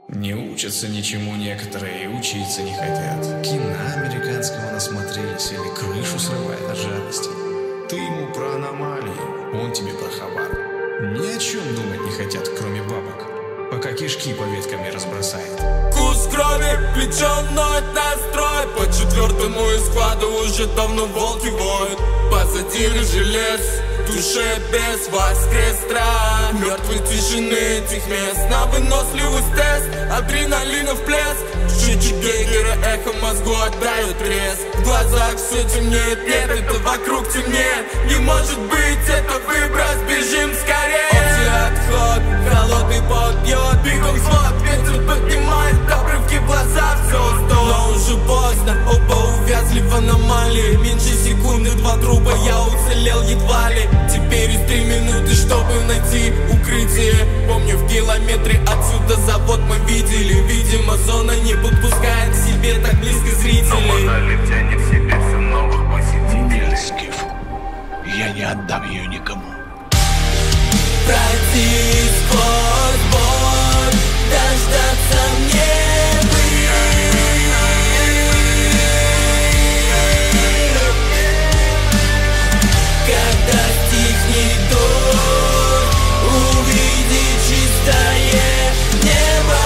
Не учатся ничему некоторые и учиться не хотят. Кино американского насмотрелись или крышу срывает от жадности. Ты ему про аномалии, он тебе про хабар. Ни о чем думать не хотят, кроме бабок, пока кишки по веткам не разбросает. Вкус крови, плечом ноет настрой. По четвертому из склада уже давно волки воют. Посадили желез, в душе без воскрес страх. Мертвой тишины этих мест, на выносливость тест. Адреналинов плеск, счетчик Гейгера эхо мозгу отдают треск. В глазах все темнеет, нет, это вокруг темнеет. Не может быть, это выброс, бежим скорее. Общий отход, холодный пот бьет, бегом взвод, ветер поднимает обрывки в глаза, все устал. Но уже поздно, оба увязли в аномалии. Меньше секунды, два трупа, я уцелел едва ли. Теперь есть 3 минуты, чтобы найти укрытие. Помню, в километре отсюда завод мы видели. Видимо, зона не подпускает к себе так близко зрителей. Но монолит тянет в себе все новых посетителей. Скиф, я не отдам ее никому. Пройти сквозь боль, дождаться мне бы. Когда стихнет дождь, увидеть чистое небо.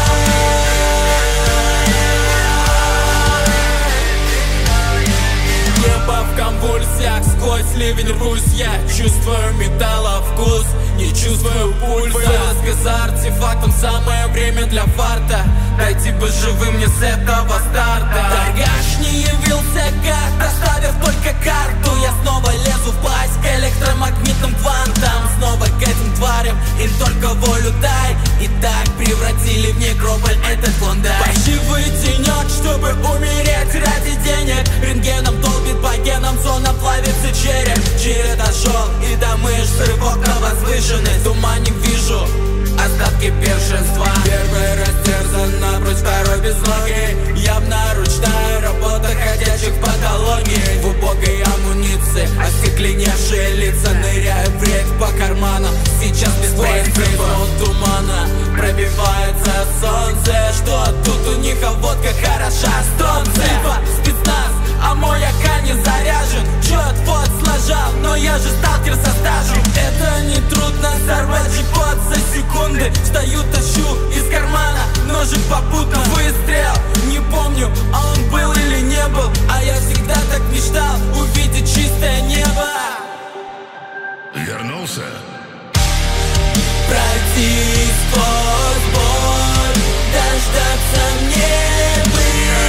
Небо в конвульсиях, сквозь ливень рвусь я. Чувствую металла вкус, не чувствую пульса. Вылазка за артефактом, самое время для фарта. Дайте бы живым мне с этого старта. Торгаш не явился гад, оставив только карту. Я снова лезу в пасть к электромагнитным квантам. Снова к этим тварям, им только волю дай. И так превратили в некрополь этот клондайк. Паршивый тенек, чтобы умереть ради денег. Рентгеном долбит по генам, зона плавится череп. Черед отошел, и до мышц рывок на возвышенность. В тумане вижу остатки первенства. Первый растерзан напрочь, второй без ноги. Явно ручная работа ходячих в патологии. В убогой амуниции остекленевшие лица ныряют в рейд по карманам. Сейчас без принципа от тумана пробивается солнце. Что тут у них, а водка хороша, стронция. Спецназ, а мой АК не заряжен. Чет вот сложал, но я же сталкер со стажем. Это не трудно сорвать джипот за секунды. Встаю, тащу из кармана ножик попутно. Выстрел, не помню, а он был или не был. А я всегда так мечтал увидеть чистое небо. Вернулся? Пройти сквозь боль, дождаться мне бы.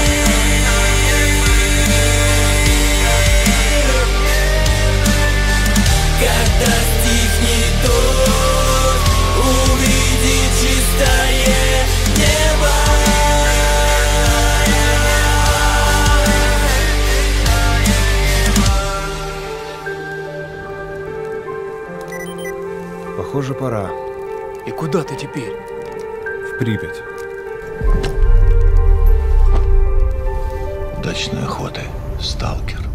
Когда стихнет дождь, увидеть чистое небо. Похоже, пора. И куда ты теперь? В Припять. Удачной охоты, сталкер.